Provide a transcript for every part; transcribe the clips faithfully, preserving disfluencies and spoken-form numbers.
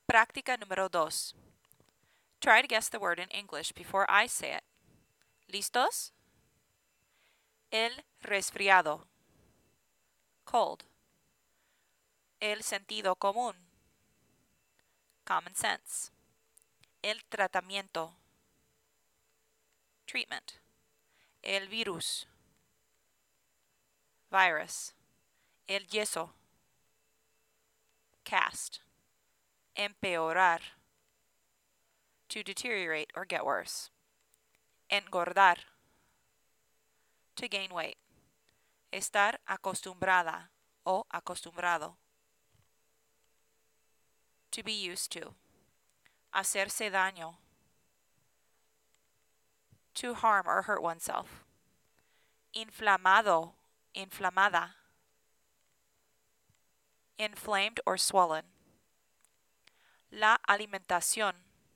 Práctica número dos. Try to guess the word in English before I say it. ¿Listos? El resfriado. Cold. El sentido común. Common sense. El tratamiento. Treatment. El virus. Virus. El yeso. Cast. Empeorar. To deteriorate or get worse. Engordar. To gain weight. Estar acostumbrada o acostumbrado. To be used to. Hacerse daño. To harm or hurt oneself. Inflamado, inflamada. Inflamed or swollen. La alimentación.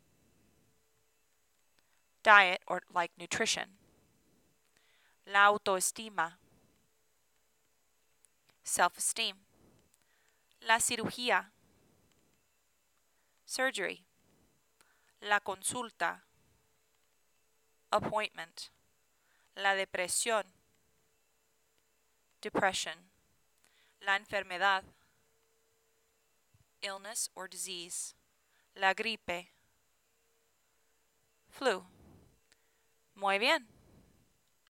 Diet or like nutrition. La autoestima. Self-esteem. La cirugía. Surgery. La consulta. Appointment. La depresión. Depression. La enfermedad. Illness or disease. La gripe. Flu. Muy bien.